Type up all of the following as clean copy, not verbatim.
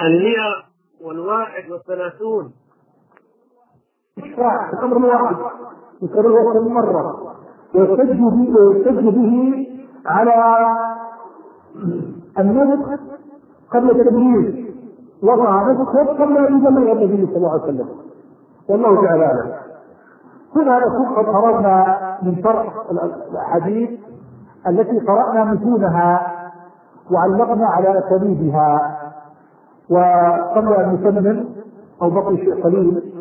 131. الأمر الواحد يكرره كم مرة ويحتج به على النسخ قبل التبليغ، وضع نسخه قبل أن يبلغ النبي صلى الله عليه وسلم، والله تعالى أعلم. هنا نكون قد قرأنا من شرح الأحاديث التي قرأنا متونها وعلقنا على أسانيدها، وقبل أن نكمل أو بقي شيء قليل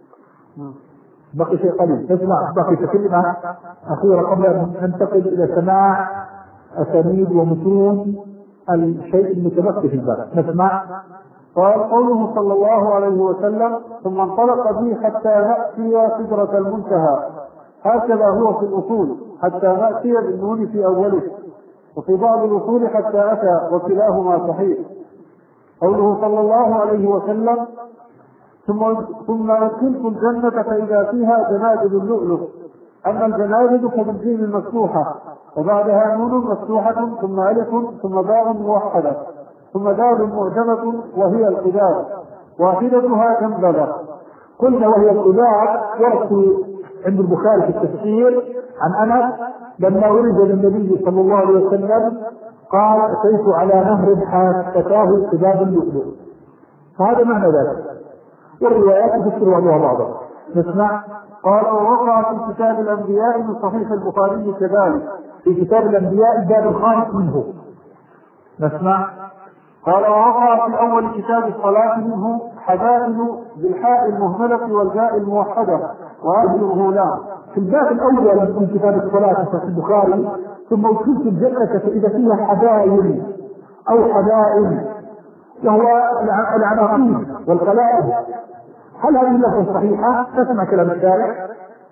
نسمع بقي كلمة أخيرة قبل أن ننتقل إلى سماع أسانيد ومتون الشيء المتبقي في الباب. نسمع. قال قوله صلى الله عليه وسلم: ثم انطلق بي حتى نأتي سدرة المنتهى. هكذا هو في الأصول، حتى نأتي بالنون في أوله، وفي بعض الأصول حتى أتى، وكلاهما صحيح. قوله صلى الله عليه وسلم: ثم أدخلت الجنة فإذا فيها جنادب اللؤلؤ. أما الجنادب فبالجيم المفتوحة، وبعدها نون مفتوحة، ثم ألف، ثم باء موحدة، ثم دال معجمة، وهي القدار، واحدتها جنبلة. قلنا وهي القدار يأتي عند البخاري في التفسير عن أنس لما ورد للنبي صلى الله عليه وسلم قال: أتيت على نهر حافتاه قداب اللؤلؤ. فهذا معنى ذلك، والروايات تفسر بعضها بعضا. نسمع. قال: ووقع في كتاب الأنبياء من صحيح البخاري كذلك، في كتاب الأنبياء الباب الخامس منه. نسمع. قال: ووقع في أول كتاب الصلاة منه حبائل بالحاء المهملة والجاء الموحدة وآخره لا. في الباب الأول من كتاب الصلاة في البخاري: ثم أدخلت الجنة فإذا فيها حبائل أو حبائل، وهو العناقيد والقلائد. هل هذه اللفظة صحيحة؟ تسمع كلام الشارع.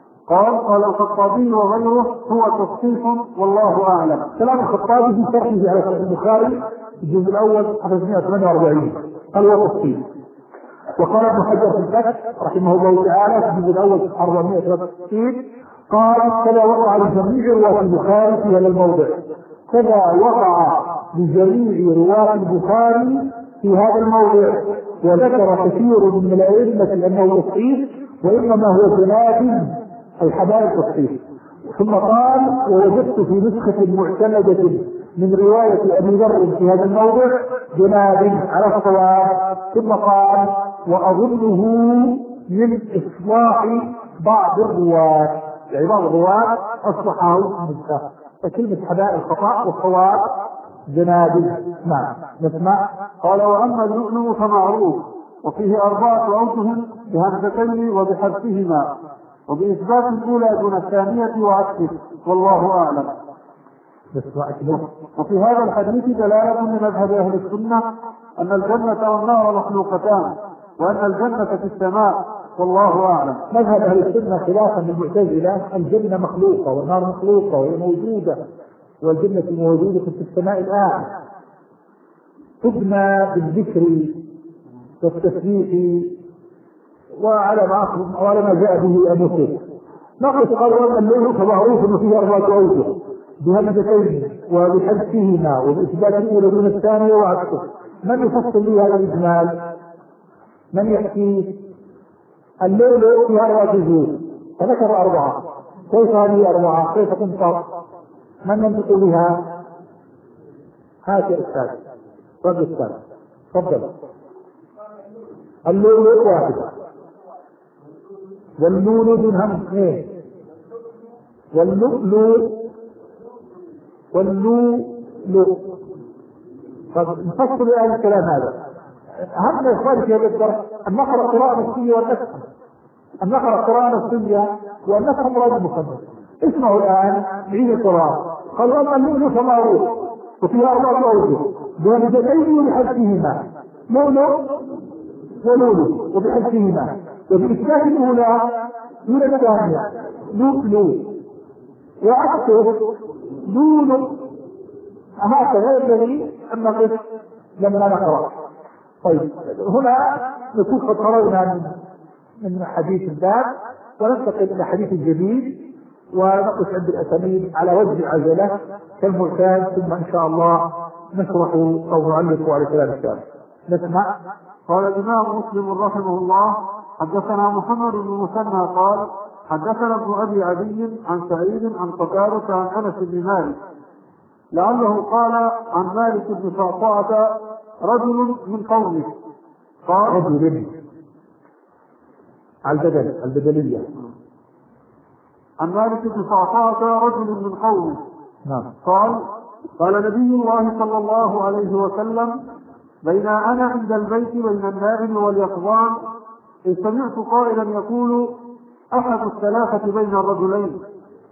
قال الخطابي وغيره: هو تصحيح والله أعلم. كلام الخطابي في شرحه على صحيح البخاري الجزء الأول صفحة 148 قال هو تصحيح. وقال ابن حجر في الفتح رحمه الله تعالى في الجزء الأول صفحة 463 قال: كذا وقع لجميع رواة البخاري في هذا الموضع، كذا وقع لجميع رواة البخاري في هذا الموضع. وذكر كثير من الأئمة أنه تصحيح، وإنما هو جناب الحبائل تصحيح. ثم قال: ووجدت في نسخة معتمدة من رواية أبي ذر في هذا الموضع جناب على الصواب. ثم قال: وأظنه من إصلاح بعض الرواة، يعني بعض الرواة أصلحه النسخة. فكلمة حبائل خطأ والصواب جناب. نسمع. قال: وأما اللؤلؤ فمعروف، وفيه 4 أوجه بهمزتين وبحذفهما، وبإثبات الأولى دون الثانية وعكسه، والله أعلم. وفي هذا الحديث دلالة من مذهب أهل السنة أن الجنة والنار مخلوقتان، وأن الجنة في السماء، والله أعلم. مذهب أهل السنة خلافا للمعتزلة: الجنة مخلوقة والنار مخلوقة وهي موجودة، والجنة موجودة في السماء الآن، تبنى بالذكر والتسبيح وعلى ما جاء به أبو نقص. قالوا أن الليل فمعروف أنه فيه 4 أوجه بهمزتين وبحذفهما وبإثبات الأولى دون الثانية وعكسه. من يفصل لي هذا الإجمال؟ من يحكي؟ الليل فيها 4 وجوه فذكر 4. كيف هذه 4؟ كيف تنطق؟ من ينطق بها؟ هات يا أستاذ. تفضل. الليل 1 والنون دون همز 2 واللؤلؤ. نفصل هذا الكلام. هذا أهم إخواني في هذا الدرس أن نقرأ قراءة نفسية والنفهم، أن نقرأ قراءة نفسية والنفهم مراد مصدر. اسمعوا الآن نعيد القراءة. قالوا: أما اللؤلؤ فمعروف وفيها 4 أوجه بهمزتين وبحذفهما، لؤلؤ ولؤلؤ وبحذفهما، وبإثبات الأولى دون الثانية لؤلؤ، وعكسه لؤلؤ. هكذا الذي النقص لما نقرأ. طيب، هنا نكون قد قرأنا من حديث الباب، وننتقل إلى حديث الجديد ونقص عند الأسانيد على وجه العجلة كالمعتاد، ثم إن شاء الله نشرح أو نعلق على كلام الشارع. نسمع. قال الإمام مسلم رحمه الله: حدثنا محمد بن المثنى قال: حدثنا ابن أبي عدي عن سعيد عن قتادة عن أنس بن مالك لعله قال عن مالك بن صعصعة رجل من قومه. قال رجل البدلية عن مالك بن صعصعة رجل من قومه. قال: قال نبي الله صلى الله عليه وسلم: بين أنا عند البيت بين النائم واليقظان إذ سمعت قائلا يقول: أحد الثلاثة بين الرجلين،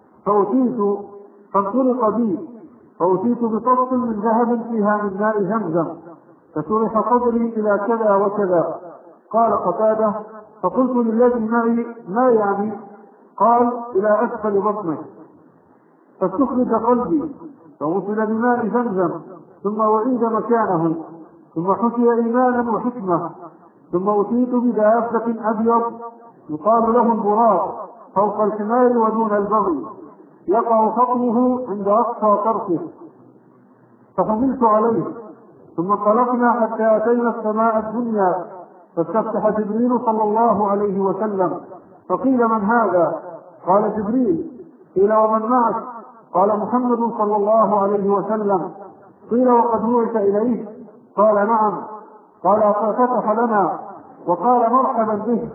فانطلق بي فأتيت بطرق من ذهب فيها من ماء زمزم فشرح صدري إلى كذا وكذا. قال قتادة: فقلت للذي معي: ما يعني؟ قال: إلى أسفل بطنه. فاستخرج قلبي فغسل بماء زمزم ثم أعيد مكانه ثم حكي إيمانا وحكمة ثم أتيت بدابة أبيض يقال له البراق فوق الحمار ودون البغل يقع خطوه عند أقصى طرفه فحملت عليه ثم انطلقنا حتى أتينا السماء الدنيا فاستفتح جبريل صلى الله عليه وسلم فقيل: من هذا؟ قال: جبريل. قيل: ومن معك؟ قال: محمد صلى الله عليه وسلم. قيل: وقد بعث إليه؟ قال: نعم. قال: ففتح لنا وقال: مرحبا به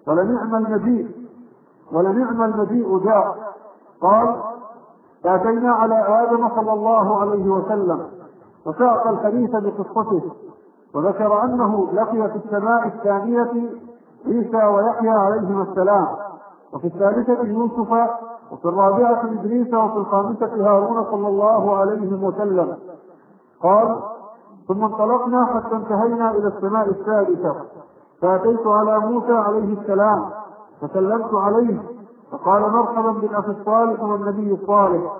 ولنعم المجيء جاء. قال: فأتينا على آدم صلى الله عليه وسلم وساق الحديث بقصته وذكر أنه لقي في السماء الثانية عيسى ويحيى عليهما السلام وفي الثالثة يوسف وفي الرابعة إدريس وفي الخامسة هارون صلى الله عليه وسلم. قال: ثم انطلقنا حتى انتهينا إلى السماء السادسة فأتيت على موسى عليه السلام فسلمت عليه فقال: مرحبا بالأخ الصالح والنبي الصالح.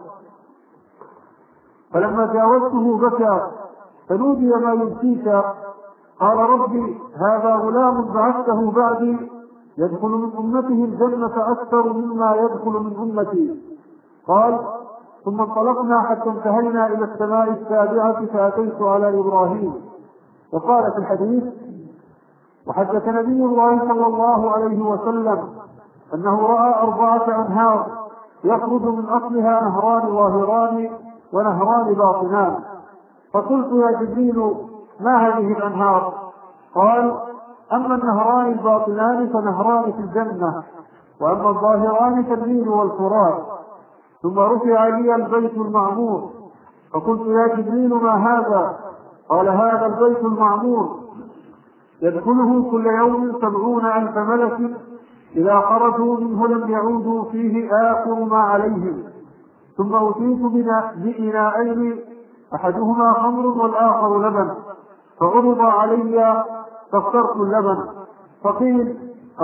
فلما جاوزته بكى فنودي: ما يبكيك؟ قال: ربي هذا غلام بعثته بعدي يدخل من أمته الجنة أكثر مما يدخل من أمتي. قال: ثم انطلقنا حتى انتهينا إلى السماء السابعة فأتيت على إبراهيم. وقال في الحديث: وحدث نبي الله صلى الله عليه وسلم أنه رأى 4 أنهار يخرج من أصلها نهران ظاهران ونهران باطنان. فقلت: يا جبريل ما هذه الأنهار؟ قال: أما النهران الباطنان فنهران في الجنة وأما الظاهران فالنيل والفرات. ثم رفع لي البيت المعمور فقلت: يا جبريل ما هذا؟ قال: هذا البيت المعمور يدخله كل يوم 70,000 ملك إذا خرجوا منه لم يعودوا فيه آخر ما عليهم. ثم أتيت بإناءين أحدهما خمر والآخر لبن فعرض علي فاخترت اللبن فقيل: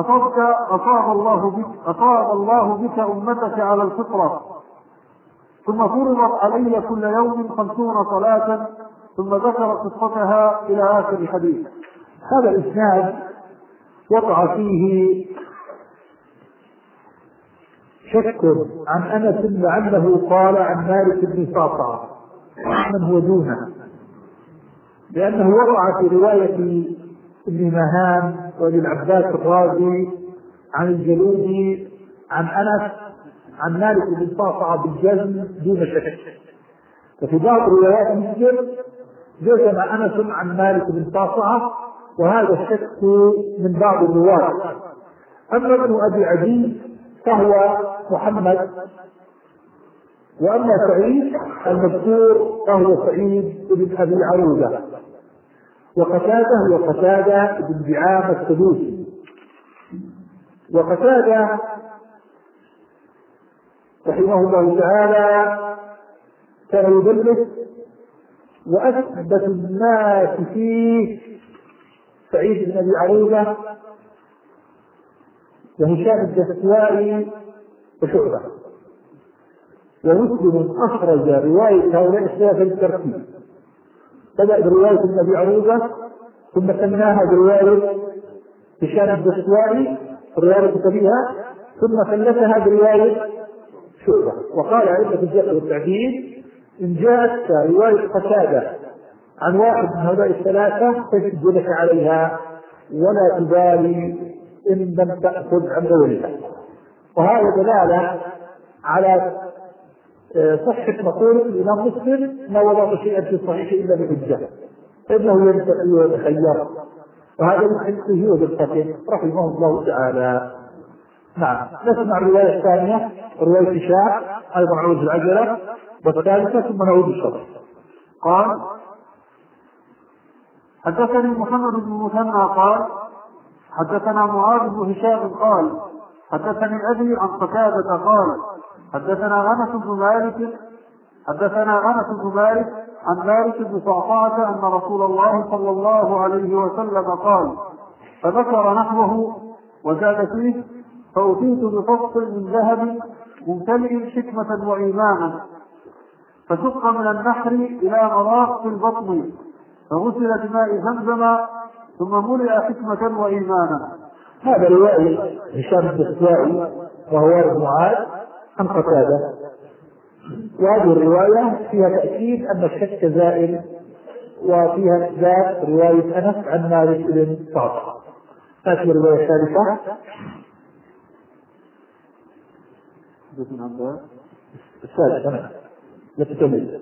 أصاب الله بك أمتك على الفطرة. ثم فرضت علي كل يوم 50 صلاة ثم ذكر قصتها إلى آخر الحديث. هذا الإسناد وقع فيه شك عن أنس لعله قال عن مالك بن صعصعة من هو دونه، لأنه وقع في رواية ابن مهان وابن العباس الرازي عن الجلودي عن أنس عن مالك بن صعصعة بالجزم دون شك. ففي بعض روايات مسلم جزم أنس عن مالك بن صعصعة وهذا الشك من بعض الرواة. أما ابن أبي عدي فهو محمد، وأما سعيد المذكور فهو سعيد بن أبي عروبة، وقتادة بن دعامة السدوسي. وقتادة رحمه الله تعالى كان يدلس، وأثبت الناس فيه سعيد بن أبي عروبة وهشام الدستوائي وشعبة. ومسلم أخرج رواية هؤلاء الثلاثة بالترتيب، بدأ برواية ابن أبي عروبة ثم سماها برواية هشام الدستوائي الرواية بها ثم ثلثها برواية شعبة. وقال عدة الجهل والتعديل: إن جاءت رواية قتادة عن واحد من هؤلاء الثلاثة تجد لك عليها ولا تبالي إن لم تأخذ عن غيرها. وهذا دلالة على صحة مقولة الإمام مسلم: ما وضع شيئا في الصحيح إلا بحجة، فإنه يتخير. وهذا من حديثه وبالفقه رحمه الله تعالى. نعم. نسمع الرواية الثانية، رواية هشام أيضا عن العجلة، والثالثة ثم نعود الشرح. قال: حدثني محمد بن المثنى قال: حدثنا معاذ بن هشام قال: حدثني أبي عن قتادة قال: حدثنا أنس بن مالك عن مالك بن صعصعة أن رسول الله صلى الله عليه وسلم قال، فذكر نحوه وزاد فيه: فأتيت بفصل من ذهب ممتلئ حكمة وإيمانا، فشق من النحر إلى مراق البطن، فغسل بماء زمزم، ثم ملئ حكمة وإيمانا. هذا رواية هشام الدستوائي وهو ابن معاذ عن قتادة، وهذه الرواية فيها تأكيد أن الشك زائل، وفيها إثبات رواية أنس عن مالك بن صعصعة. هذه الرواية الثالثة. الثالثة التي تميز.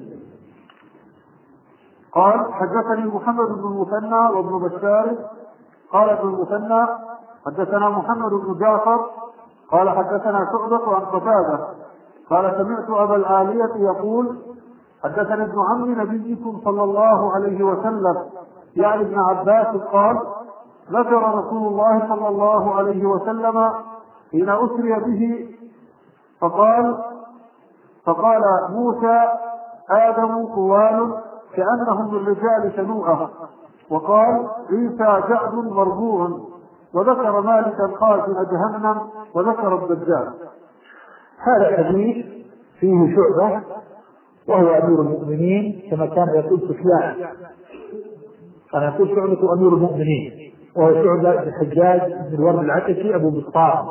قال: حدثني محمد بن المثنى وابن بشار قال ابن المثنى: حدثنا محمد بن جعفر قال: حدثنا شعبة عن قتادة قال: سمعت أبا العالية يقول: حدثني ابن عم نبيكم صلى الله عليه وسلم يعني ابن عباس قال: ذكر رسول الله صلى الله عليه وسلم حين أسري به فقال موسى: آدم طوال كأنهم للرجال شنوءة، وقال عيسى جعد مربوع، وذكر مالكا خازن جهنم، وذكر الدجال. هذا الحديث فيه شعبة وهو أمير المؤمنين كما كان يقول سفيان، كان يقول شعبة أمير المؤمنين، وهو شعبة بن الحجاج بن الورد العتكي أبو بسطام.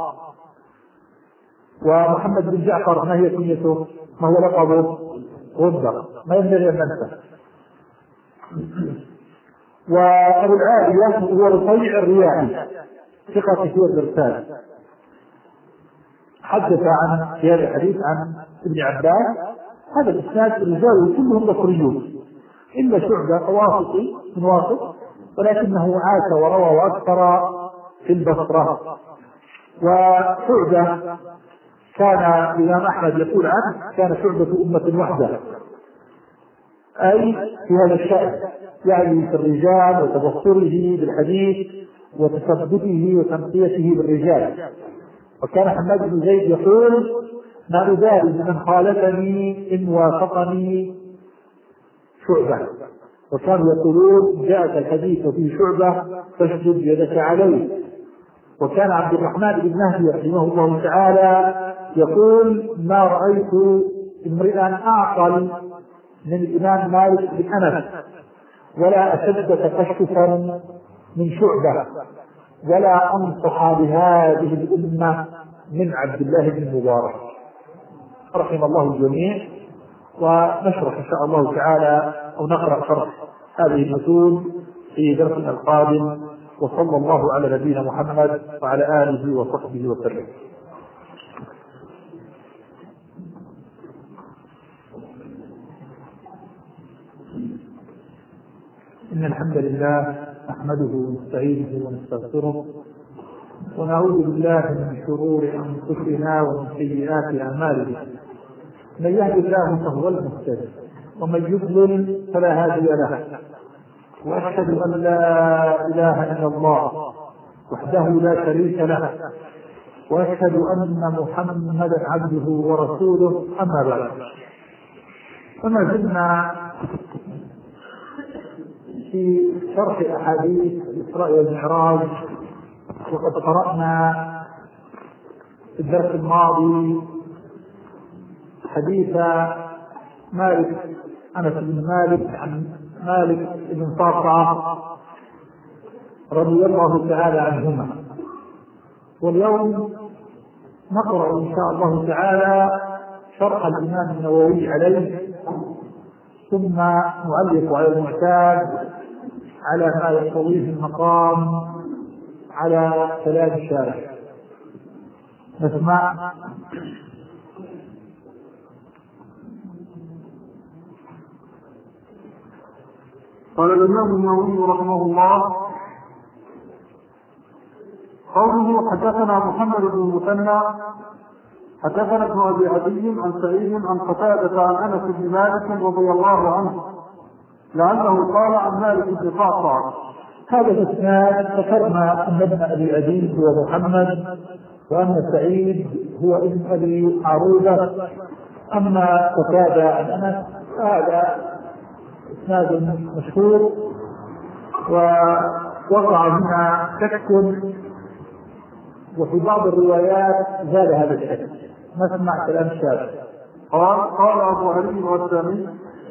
ومحمد بن جعفر ما هي كنيته؟ ما هو لقبه؟ غندر، ما ينبغي أن ننسى. وأبو العالية هو رفيع الرياحي ثقة في الإرسال، حدث عن في هذا الحديث عن ابن عباس. هذا الإسناد الرجال كلهم بصريون إلا شعبة واسطي من واسط، ولكنه عاش وروى وأكثر في البصرة. وشعبة كان الإمام أحمد يقول عنه: كان شعبة أمة وحدة، أي في هذا الشأن، يعني في الرجال وتبصره بالحديث وتثبته وتنقيته بالرجال. وكان حماد بن زيد يقول: ما أبالي من خالفني إن وافقني شعبة. وكانوا يقولون: جاءك الحديث في شعبة فاشدد يدك عليه. وكان عبد الرحمن بن مهدي رحمه الله تعالى يقول: ما رأيت امرئا أعقل من الإمام مالك بن أنس، ولا أشد تقشفا من شعبة، ولا أنصح بهذه الأمة من عبد الله بن المبارك، رحم الله الجميع. ونشرح إن شاء الله تعالى أو نقرأ شرح هذه المتون في درسنا القادم، وصلى الله على نبينا محمد وعلى آله وصحبه وسلم. إن الحمد لله نحمده ونستعينه ونستغفره، ونعوذ بالله من شرور أنفسنا ومن سيئات أعمالنا. من يهد الله فهو المهتدي، ومن يضلل فلا هادي له. وأشهد أن لا إله إلا الله وحده لا شريك له، وأشهد أن محمدا عبده ورسوله. أما بعد، وما زلنا في شرح أحاديث الإسراء والمعراج، وقد قرأنا في الدرس الماضي حديث مالك أنس بن مالك عن مالك بن صعصعة رضي الله تعالى عنهما. واليوم نقرأ إن شاء الله تعالى شرح الإمام النووي عليه ثم نعلق على المعتاد على ما يقتضيه المقام على كلام الشارع. نسمع. قال الإمام النووي رحمه الله: قوله حدثنا محمد بن المثنى حدثنا ابن أبي عدي عن سعيد عن قتادة عن أنس بن مالك رضي الله عنه لعله قال عن مالك بن قعقاع. هذا الإسناد ذكرنا أن ابن أبي عدي هو محمد، وأن سعيد هو ابن أبي عروبة. أما قتادة عن أنس هذا إسناد مشهور، ووقع هنا شك، وفي بعض الروايات زاد هذا الشك. نسمع كلام الشارع. قال أبو علي والثاني: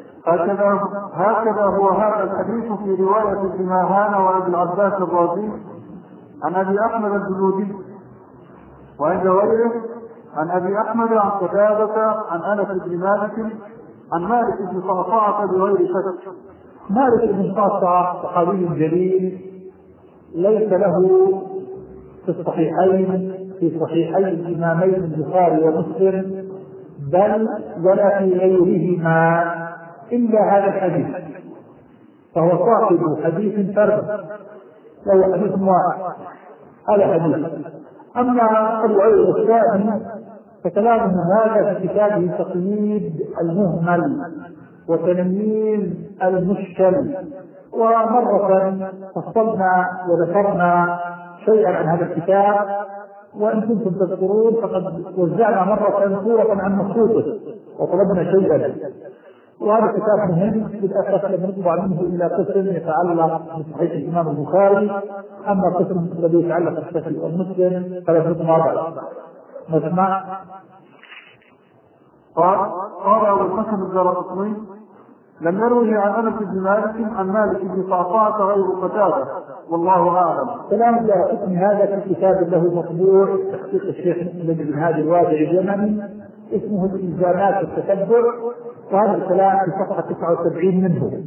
هكذا هو هذا الحديث في رواية ابن ماهان وابن العباس الرازي عن أبي أحمد الجلودي، وعند غيره عن أبي أحمد عن قتادة عن أنس بن مالك عن مالك بن قعقاع بغير شك. مالك بن قعقاع صحابي جليل ليس له في الصحيحين، في صحيحي الإمامين البخاري ومسلم، بل ولا في غيرهما إلا هذا الحديث، فهو صاحب حديث فرد، له حديث واحد، هذا حديث. أما الرواية الثاني فكلامه هذا في كتابه تقييد المهمل وتنميذ المشكل، ومرة فصلنا وذكرنا شيئا عن هذا الكتاب، وإن كنتم تذكرون فقد وزعنا مرة صورة عن مخطوطه وطلبنا شيئا. وهذا الكتاب مهم للأسف لم نطبع منه إلا قسم يتعلق بصحيح الإمام البخاري، أما قسم الذي يتعلق بصحيح المسلم فلم نطبع. نسمع. قال أبو الحسن الدارقطني: لم يروي عن أنس بن مالك عن مالك بن قعقاع غير قتادة، والله أعلم. كلام الدارقطني هذا في كتاب له مطبوع تحقيق الشيخ مسلم بن هادي الوادعي اليمني اسمه الإلزامات والتتبع، وهذا الكلام في صفحة 79 منه.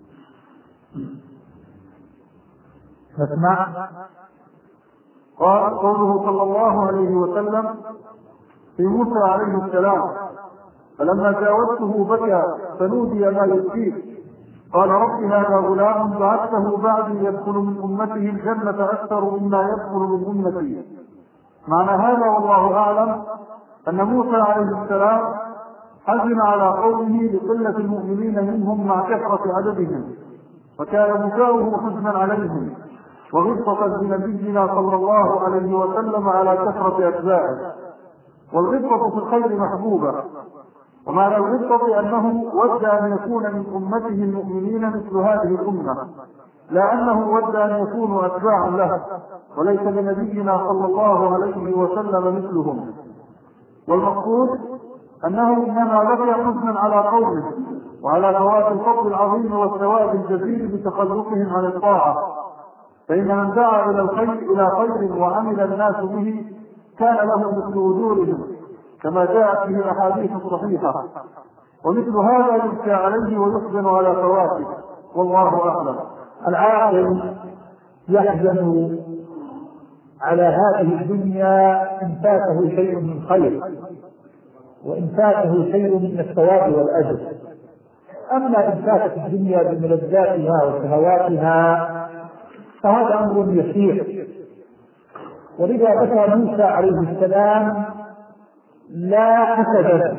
نسمع. قال قوله صلى الله عليه وسلم في موسى عليه السلام: فلما جاوزته بكى فنودي ما يبكيه، قال رب هذا غلام بعثه بعدي يدخل من أمته الجنة أكثر مما يدخل من أمتي. معنى هذا والله أعلم أن موسى عليه السلام حزن على قومه لقلة المؤمنين منهم مع كثرة عددهم، وكان بكاؤه حزنا عليهم وغبطة بنبينا صلى الله عليه وسلم على كثرة أتباعه. والغبطة في الخير محبوبة، ومعنى الغبطة أنه ود أن يكون من أمته المؤمنين مثل هذه الأمة، لا أنه ود أن يكونوا أتباعا له، وليس لنبينا صلى الله عليه وسلم مثلهم. والمقصود أنه إنما بكى حزنا على قومه وعلى فوات الفضل العظيم والثواب الجزيل بتخلقهم عن الطاعة، فإن من دعا إلى الخير إلى خير وعمل الناس به كان له مثل أجورهم، كما جاءت به الأحاديث الصحيحة، ومثل هذا يبكى عليه ويحزن على فواته، والله أعلم. العاقل يحزن على هذه الدنيا إن فاته شيء من خير، وإن فاته شيء من الثواب والأجر. أما إن فاتت الدنيا بملذاتها وشهواتها فهذا أمر يسير. ولذا ذكر موسى عليه السلام لا حسد،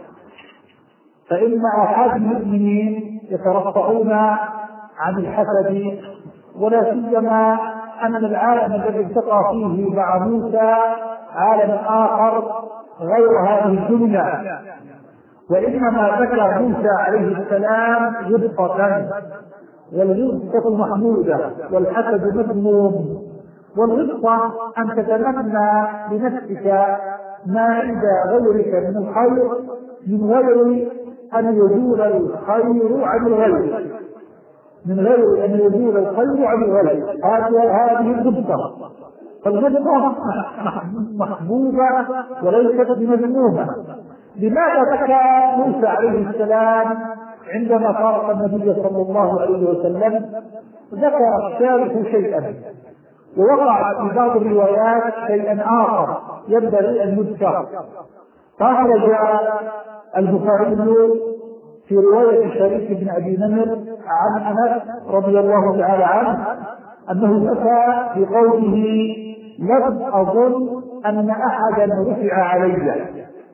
فإن أحد المؤمنين يترفعون عن الحسد، ولا سيما أن العالم الذي التقى فيه مع موسى عالم آخر غير هذه الدنيا، وإنما ذكر موسى عليه السلام غبطة، والغبطة محمودة والحسد مذموم. والغبطة أن تتمنى لنفسك ما عند غيرك من الخير من غير أن يزول الخير عن الغير، من غير أن يزول الخير عن الغير. هذه الغبطة. فالغبطة محبوبة وليست بمذمومة. لماذا بكى موسى عليه السلام عندما فارق النبي صلى الله عليه وسلم ذكر الشارح شيئا، ووقع في بعض الروايات شيئا آخر ينبغي أن يذكر. فأخرج البخاري في رواية شريك بن أبي نمر عن أنس رضي الله تعالى عنه أنه ذكر في قوله: لم أظن أن أحدا رفع علي،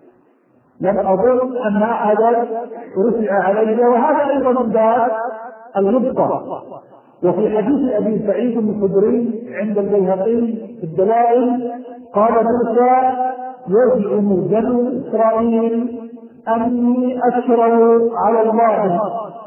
لم أظن أن أحدا رفع علي. وهذا أيضا من باب الغبطة. وفي حديث أبي سعيد الخدري عند البيهقي في الدلائل قال موسى: يزعم بنو إسرائيل أني أكرم على الله،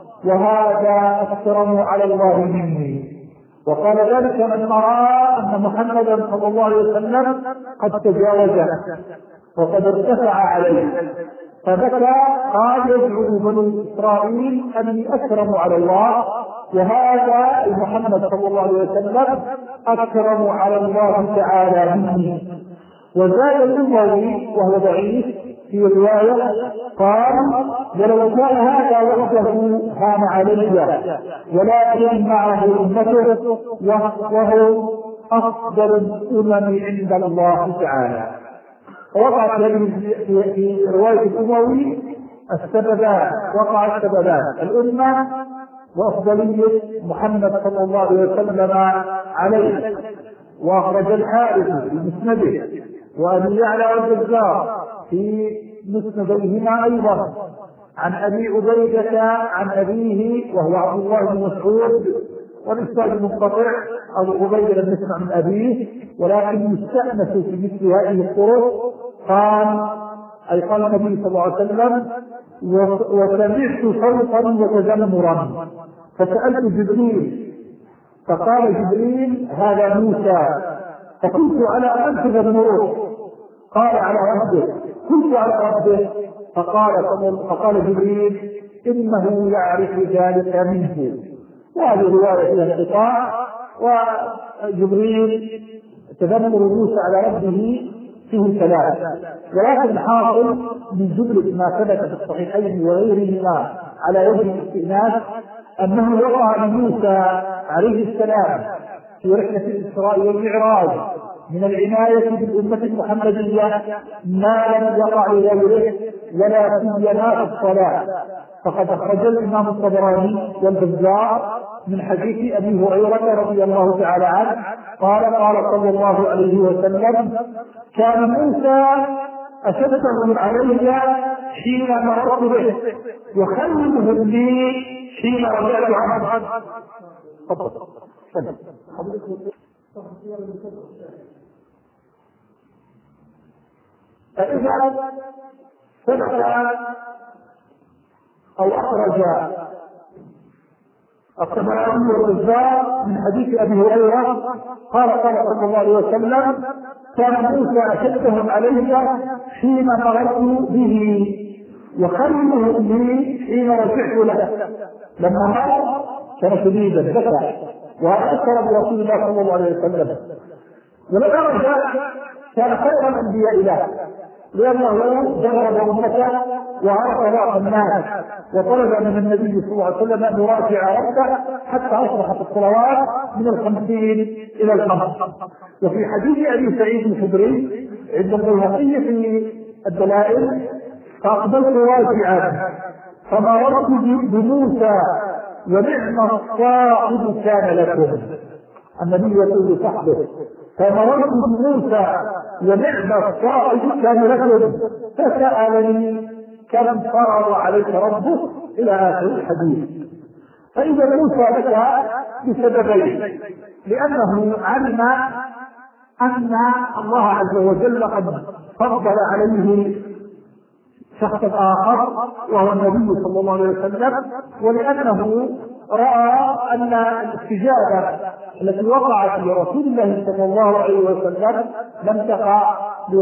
وهذا أكرم على الله مني. وقال ذلك من رأى أن محمدا صلى الله عليه وسلم قد تجاوزه وقد ارتفع عليه، فذكر قال: يزعم بنو إسرائيل أني أكرم على الله، وهذا محمد صلى الله عليه وسلم أكرم على الله تعالى مني. وزاد الأموي وهو ضعيف في رواية قال: ولو كان هذا وحده هان علي، ولكن معه أمته وهو أفضل الأمم عند الله تعالى. وقع في رواية الأموي السببان، وقع السببان: الأمة وأفضلية محمد صلى الله عليه وسلم عليه. وأخرج الحارث في مسنده وأبي يعلى والبزار في مسنديهما أيضا عن أبي عبيدة عن أبيه وهو عبد الله بن مسعود، والإسناد منقطع، أبو عبيدة لم يسمع من أبيه ولكن يستأنس في مثل هذه الطرق. قال النبي صلى الله عليه وسلم: وسمعت صوتا وتذمرا فسألت جبريل فقال جبريل: هذا موسى. فقلت: على أنفذ النور؟ قال: على ربه. قلت: على ربه؟ فقال جبريل: إنه يعرف ذلك منه. وهذه رواية فيها انقطاع. وجبريل تذمر موسى على ربه فيه ثلاث، ولكن الحاصل من جملة ما ثبت في الصحيحين وغيرهما على وجه الاستئناس أنه وقع لموسى عليه السلام في رحلة الإسراء والمعراج من العناية بالأمة المحمدية ما لم يقع لغيره ولا سيما في الصلاة. فقد أخرج الإمام الطبراني والبزار من حديث أبي هريرة رضي الله تعالى عنه قال: قال صلى الله عليه وسلم: كان موسى أشدهم علي حين مررت به، وخيرهم لي حين رجعت عنه. فإذا ثبت أو أخرج الطبراني والبزار من حديث أبي هريرة قال صلى الله عليه وسلم: كان موسى أشدهم علي حين مررت به، وخيرهم لي حين رجعت له. لما مر كان شديدا بكى وأذكر برسول الله صلى الله عليه وسلم، ولما رجع كان خير الأنبياء له، لأنه جرب أمته وعرف بعض الناس وطلب من النبي صلى الله عليه وسلم أن يراجع ربه حتى أصبحت الصلوات من 50 إلى 5. وفي حديث أبي سعيد الخدري عند البيهقي في الدلائل: فأقبلت راجعا فمررت بموسى ونعم الصاحب كان لكم. النبي يقول لصحبه: فمررت بموسى ونعم الصاحب كان لكم، فسألني: كم فرض عليك ربك؟ إلى آخر الحديث. فإذا موسى بكى بسببين: لأنه علم أن الله عز وجل قد فضل عليه شخص آخر وهو النبي صلى الله عليه وسلم، ولأنه رأى أن الاستجابة التي وقعت لرسول الله صلى الله عليه وسلم لم تقع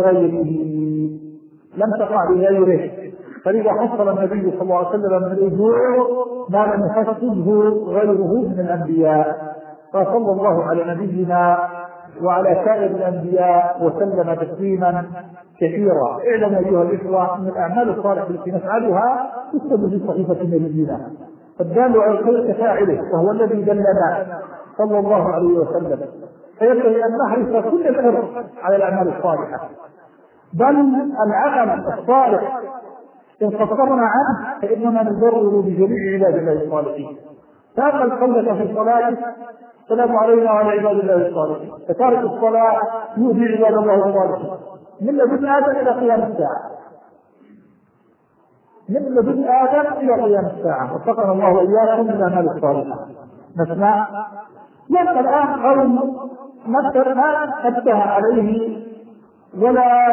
لغيره. فلذا حصل النبي صلى الله عليه وسلم من الأجور ما لم يحصله غيره من الأنبياء. فصلى الله على نبينا وعلى سائر الأنبياء وسلم تسليما كثيرا. اعلم أيها الإخوة أن الأعمال الصالحة التي نفعلها تكتب في صحيفة نبينا، الدال على الخير كفاعله، وهو الذي دلنا صلى الله عليه وسلم. فينبغي أن نحرص كل الحرص على الأعمال الصالحة، بل العمل الصالح إن قصرنا عنه فإننا نضرر بجميع عباد الله الصالحين. تأمل قولك في الصلاة السلام علينا وعلى عباد الله الصالحين، فتارك الصلاة يؤذي عباد الله الصالحين من لدن آدم إلى قيام الساعة، من لدن آدم إلى قيام الساعة. وفقنا الله وإياكم من الأعمال الصالحة. نسمع يبقى الآن قول مثل ما انتهى عليه ولا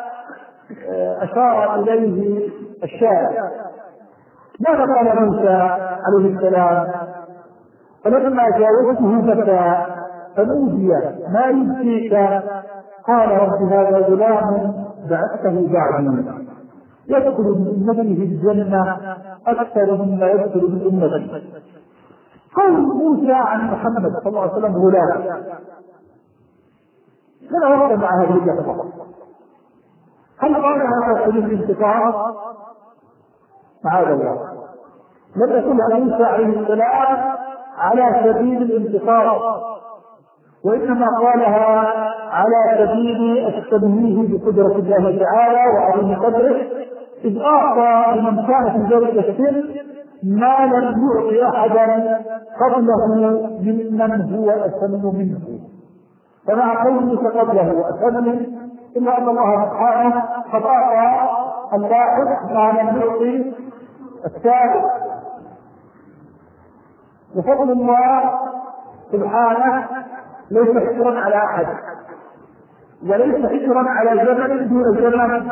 أشار إليه الشارع. ماذا قال موسى عليه السلام؟ فلما جاوزته فتى فنودي ما يبكيك؟ قال رب هذا غلام بعثته بعدي يدخل من أمته الجنة أكثر مما يدخل من أمتي. قول موسى عن محمد صلى الله عليه وسلم غلام، لا وقت مع هذه الجهة فقط. هل قال هذا سبيل الانتقام؟ معاذ الله، لم يقل موسى عليه السلام على سبيل الانتقام، وإنما قالها على سبيل التنويه بقدرة الله تعالى وعظيم قدره، إذ أعطى لمن كان في ذلك السن ما لم يعطي أحدا قبله ممن هو أسن منه. فمع قوله قبله أسن إلا أن الله سبحانه قد أعطى الواحد ما لم يعطي الثالث. وفضل الله سبحانه ليس حجرا على أحد، وليس حجرا على زمن دون زمن.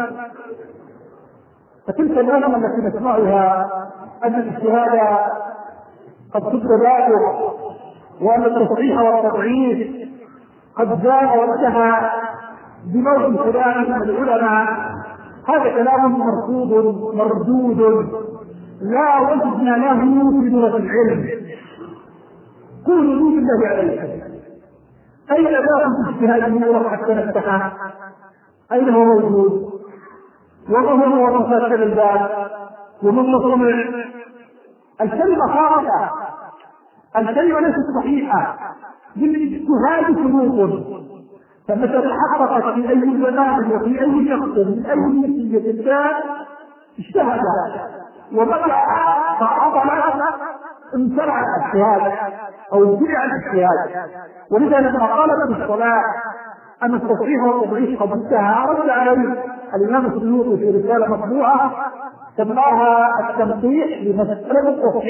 فتلك الأمم التي نسمعها أن الاجتهاد قد تبدأ وأن التصحيح والتضعيف قد جاء وانتهى بموت فلان من العلماء، هذا كلام مرفوض مردود لا وزن له في لغة العلم. قولوا لي بالله عليكم، أين ذاك الاجتهاد المورد حتى نفتحه؟ أين هو موجود؟ وما هو مفاتن الباب؟ ومن مصنع؟ الكلمة خاطئة، الكلمة ليست صحيحة، للاجتهاد شروط، فمتى تحققت في أي زمان وفي أي شخص من أي نتيجة كان اجتهد، ومتى تعاطى امتنع الاجتهاد أو امتنع الاجتهاد. ولذا لما قالت في الصلاة أن التصحيح والتضعيف قد انتهى رد عليه الإمام السيوطي في رسالة مطبوعة سماها التنقيح لمسألة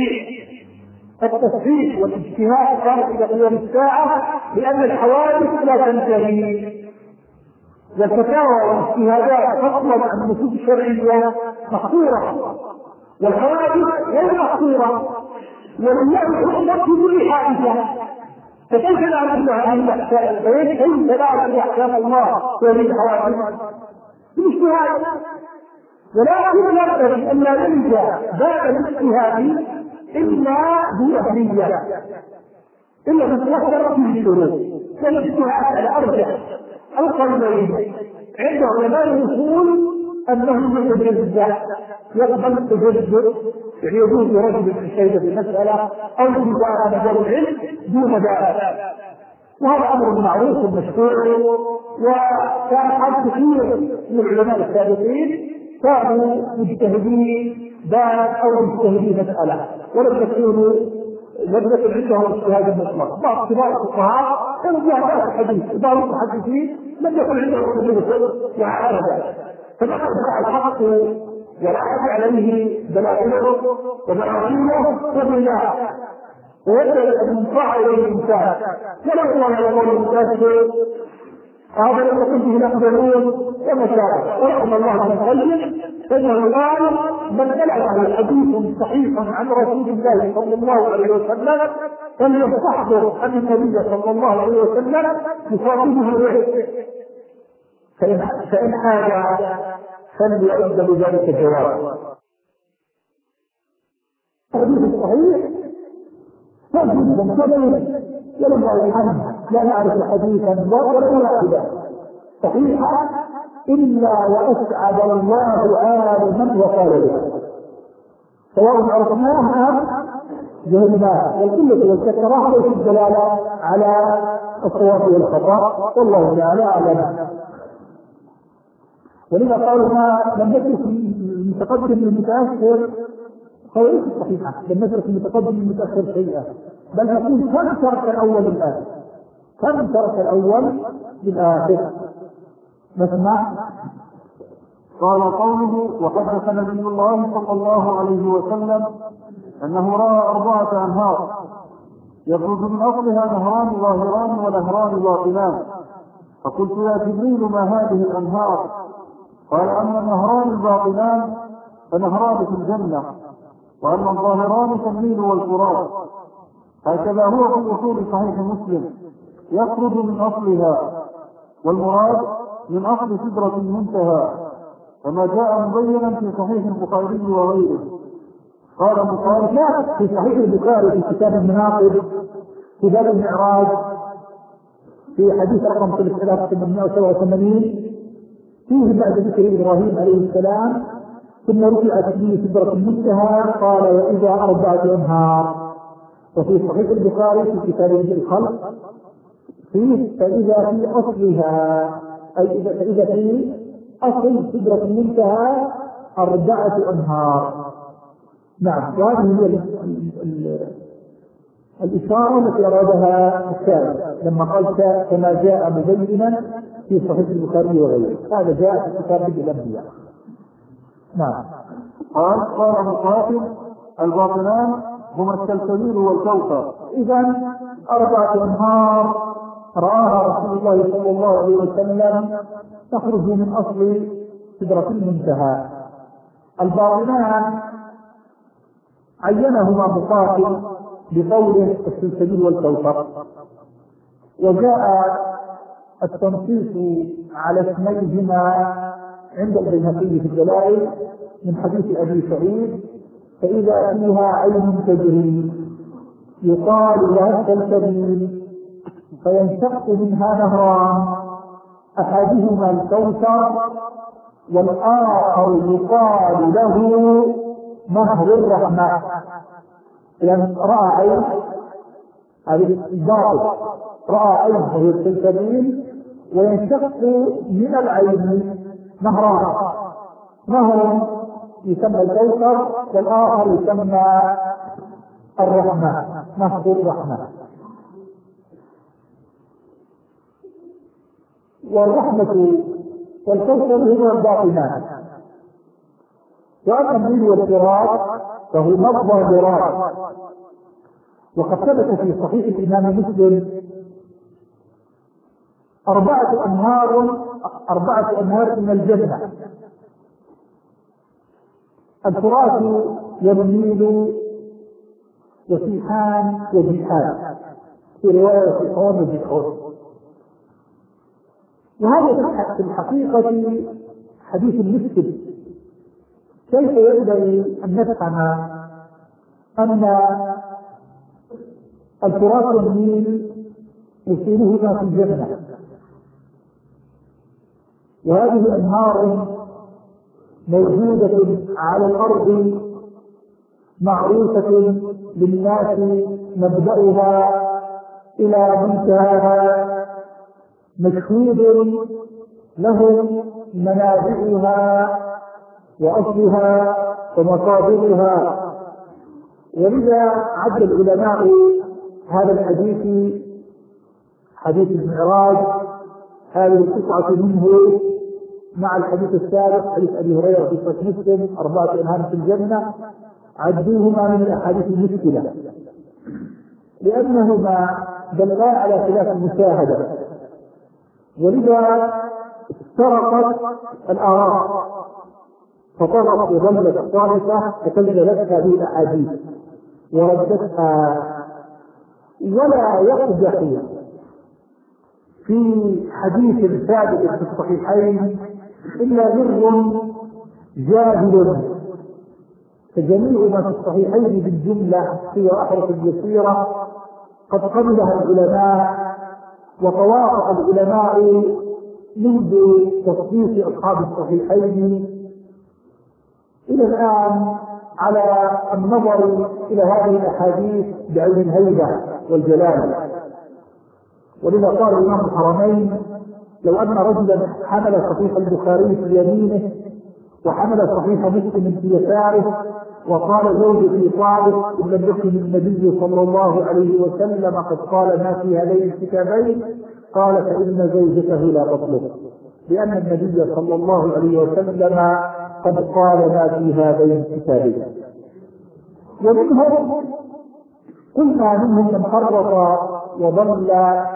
التصحيح والاجتهاد صارت إلى قيام الساعة، لأن الحوادث لا تنتهي، والفتاوى والاجتهادات تطلب عن النصوص الشرعية محصورة، والحوادث غير محصورة، ولله الحكم في كل حادثة. فكيف نعرف هذه الأحكام؟ كيف نعرف أحكام الله وهذه الحوادث؟ بالاجتهاد. ولكن ينبغي أن لا يلجأ باب الاجتهاد إلا بأهلية، إلا من توفر فيه الشروط. فالاجتهاد على أرجح القولين عند علماء الأصول أنه يتجزأ، يقبل التجزؤ، يعني يجوز لرجل الشيء في المسألة أو يجوز مجال العلم دون ذلك، وهذا أمر معروف مشروع. وكان حد كثير من العلماء السابقين كانوا مجتهدين باب أو مجتهدين مسألة، ولم يكونوا عندهم اجتهاد المطلق. بعض كبار الفقهاء كانوا فيها بعض الحديث، بعض المحدثين لم يكن عندهم اجتهاد وعلى ذلك، فنحن الحق ولا عليه دلائله وبراهينه وبالله، ويبدأ المنفعة إليه الإنسان ولا الله على قول الإنسان هذا لم يكن به نقدرون ومشاعر. ورحم الله من قلبه فإنه قال من بلغ حديث صحيح عن رسول الله صلى الله عليه وسلم فليستحضر أن النبي صلى الله عليه وسلم يخاطبه به، فإن حاجة فليعد بذلك جواب. الحديث الصحيح موجود كبير ولم يرحمه لا نعرف حديثا ولا واحدا صحيحا إلا وأسعد الله عالما وقال به، سواء عرفناه أم جهلناه، والقلة والكثرة ليس الدلالة على الصواب والخطأ، والله تعالى أعلم. ولذا قالوا ما لم ندرك المتقدم المتأخر قول صحيحة، لم ندرك المتقدم المتأخر شيئا، بل نقول كم ترك الأول للآخر، كم ترك الأول للآخر. نسمع. قال قوله وحدث نبي الله صلى الله عليه وسلم أنه رأى 4 أنهار يخرج من أصلها نهران ظاهران ونهران باطنان، فقلت يا جبريل ما هذه الأنهار؟ قال أما النهران الباطنان فنهران في الجنة، وأما الظاهران فالنيل والفرات. هكذا هو في أصول صحيح مسلم، يخرج من أصلها، والمراد من أصل سدرة المنتهى، كما جاء مبينا في صحيح البخاري وغيره. قال مقال في صحيح البخاري في كتاب المناقب في باب المعراج في حديث رقم 3887 فيه بعد ذكر إبراهيم عليه السلام ثم رفعت به سدرة المنتهى قال وإذا 4 أنهار. وفي صحيح البخاري في كتاب الخلق فيه فإذا في أصلها أي فإذا في أصل سدرة المنتهى 4 أنهار. نعم، وهذه هي الإشارة التي أرادها الشارع لما قال كما جاء مبينا في صحيح البخاري وغيره، هذا جاء في كتاب الأنبياء. نعم. قال مقاتل الباطنان هما السلسبيل والكوثر. إذا 4 أنهار رآها رسول الله صلى الله عليه وسلم تخرج من أصل سدرة المنتهى. الباطنان عينهما مقاتل بقوله السلسبيل والكوثر، وجاء التنصيص على اسميهما عند البيهقي في الدلائل من حديث أبي سعيد فإذا فيها عين تجري يقال لها السلسبيل فينشق منها نهران أحدهما الكوثر والآخر يقال له نهر الرحمة. لأن رأى عين هذه الباطل، رأى عين وهي السلسبيل وينشق من العين نهران، نهر يسمى الكوثر والآخر يسمى الرحمة، نهر الرحمة. والرحمة والكوثر هما الباطنان، وأما النيل والفرات فهما الظاهرات. وقد ثبت في صحيح الإمام مسلم 4 أنهار من الجنة، الفرات والنيل وسيحان وجيحان، في رواية سيحان وجيحان. وهذا في الحقيقة حديث المسلم. كيف ينبغي أن نفهم أن الفرات والنيل يصيبهما في الجنة، وهذه أنهار موجودة على الأرض معروفة للناس مبدأها إلى منتهاها، مشهود لهم منابعها وأصلها ومصادرها. ولذا عد العلماء هذا الحديث حديث المعراج هذه القطعة منه مع الحديث السابق حديث أبي هريرة في صحيح مسلم 4 أنهار في الجنة، عدوهما من الأحاديث المشكلة لأنهما دللا على خلاف المشاهدة، ولذا افترقت الآراء فطرقت وظلت الطائفة فكذبت هذه الأحاديث وردتها. ولا يقدح في حديث ثابت في الصحيحين إلا بر جاهل، فجميع ما في الصحيحين بالجملة هي أحرف اليسيرة قد قبلها العلماء وتواطأ العلماء منذ تصنيف أصحاب الصحيحين إلى الآن على النظر إلى هذه الأحاديث بعين الهيبة والجلال. ولذا قال إمام الحرمين: لو أن رجلا حمل صحيح البخاري في يمينه وحمل صحيح مسلم في يساره وقال زوجتي طالق إن لم يكن النبي صلى الله عليه وسلم قد قال ما في هذين الكتابين، قال فإن زوجته لا تطلق، لأن النبي صلى الله عليه وسلم قد قال ما في هذين الكتابين. ومنهم قلنا منهم من فرط وضل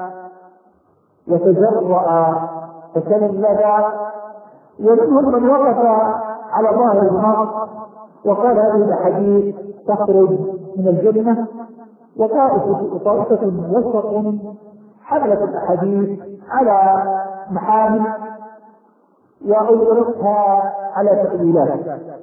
وتجرأ وتلذذ، ومنهم من وقف على ظاهر النص وقال هذه الأحاديث تخرج من الجنة، وطائفة وسط حملت الأحاديث على محامل وأولتها على تأويلات.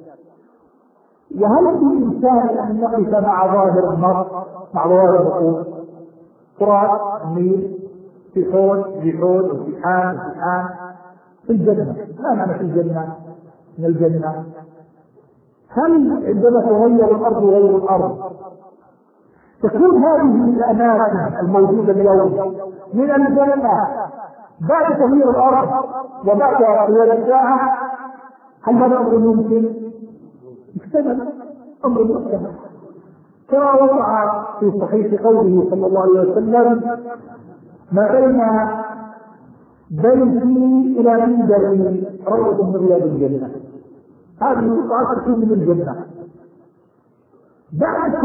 وهل بالإمكان أن نقف مع ظاهر النص مع ظاهر النصوص؟ فرات النيل في حول وامتحان في الجنة، لا معنى في الجنة من الجنة. هل عندما تغير الأرض غير الأرض تكون هذه الأماكن الموجودة اليوم من الجنة بعد تغيير الأرض وبعد قيام الساعة؟ هل هذا أمر ممكن؟ محتمل، أمر محتمل، كما وقع في صحيح قوله صلى الله عليه وسلم: ما بين بيتي إلى منبري روضة من رياض الجنة. هذه القطعة تكون من الجنة بعد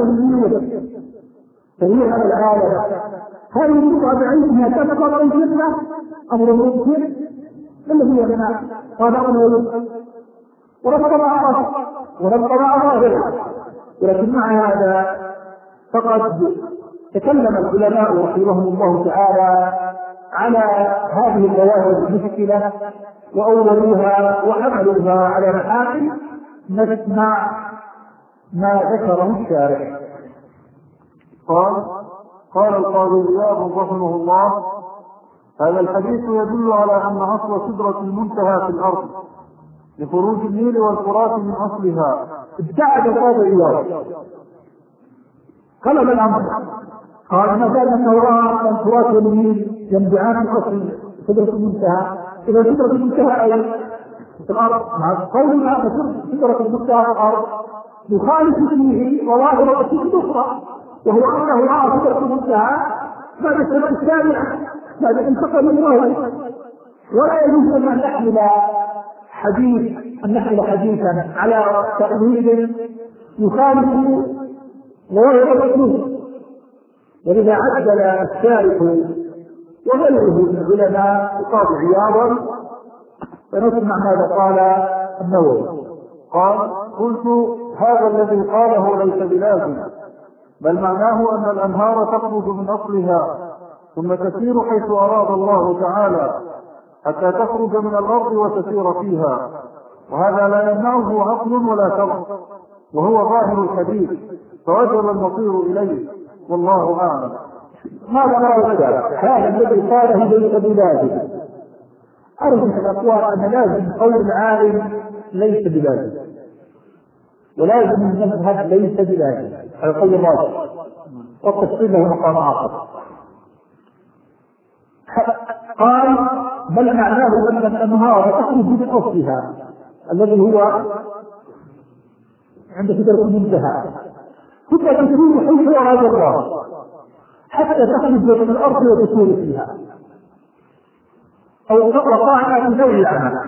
تغيير العالم. هذه القطعة بعينها تبقى من الجنة أمر ممكن الذي يمنع هذا أمر ونبقى مع ظاهره. ولكن مع هذا فقد تكلم العلماء رحمهم الله تعالى على هذه الظواهر المشكلة وأولوها وحملوها على محاكم. نسمع ما ذكره الشارع. قال القاضي عياض رحمه الله: هذا الحديث يدل على أن أصل سدرة المنتهى في الأرض لخروج النيل والفرات من أصلها. ابتعد القاضي عياض قلب الأمر، قال ما زال أن وراء الفرات والنيل ينبعان من أصل سدرة المنتهى. إذا سدرة المنتهى في الأرض مع قولنا سدرة المنتهى في الأرض يخالف فيه ظواهر الأصول الأخرى، وهو أنه رأى سدرة المنتهى بعد السنة السابعة بعد أن انتقل من الله. ولا يجوز أن نحمل حديثا على تأويل يخالف ظواهر الأصول. ولذا عدل الشارح وغيره من العلماء القاضي عياض، فنسمع ماذا قال النووي. قلت: هذا الذي قاله ليس بلازم، بل معناه أن الأنهار تخرج من أصلها ثم تسير حيث أراد الله تعالى حتى تخرج من الأرض وتسير فيها، وهذا لا يمنعه عقل ولا شرع، وهو ظاهر الحديث فوجب المصير إليه، والله أعلم. هذا الذي قاله ليس بلازم. أرجح الأقوال أن لازم قول العالم ليس بلازم، ولازم المذهب ليس بلازم، هذا قول الراجح، والتفصيل له مقام آخر. قال: بل معناه أن الأنهار تخرج من أصلها الذي هو عند سدرة المنتهى ثم تسير حيث أراد الله حتى تخرج من الأرض وتسير فيها، أو وقعنا في نوع العمل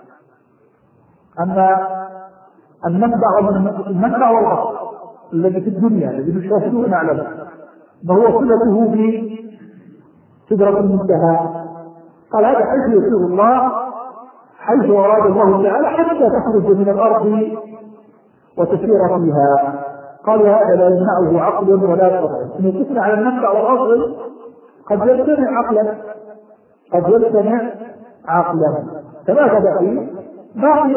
أن المنبع والأصل الذي في الدنيا الذي نشاهده ونعلمه ما هو صلته بسدرة المنتهى. قال هذا حيث يسير الله حيث أراد الله تعالى حتى تخرج من الأرض وتسير فيها. قال هذا لا يمنعه عقل ولا شرع. إن يقسم على المنبع والأصل قد يجتمع عقلا. فماذا بقي؟ باقي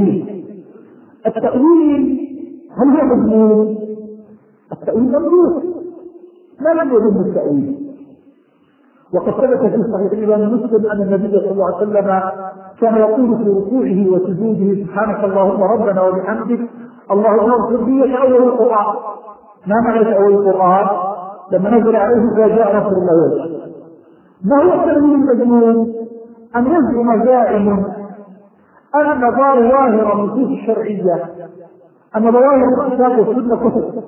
التأويل هل هو مذموم؟ التأويل ممدوح، لا يجوز التأويل. وقد ثبت في صحيح الإمام مسلم أن النبي صلى الله عليه وسلم كان يقول في ركوعه وسجوده سبحانك اللهم ربنا وبحمدك اللهم اغفر لي يتأول القرآن. ما معنى يتأول القرآن؟ لما نزل عليه إذا جاء نصر الله. ما هو التأويل المجنون؟ أن يزعم زائم أن ظاهر النصوص الشرعية أن ظواهر الكتاب والسنة كفر،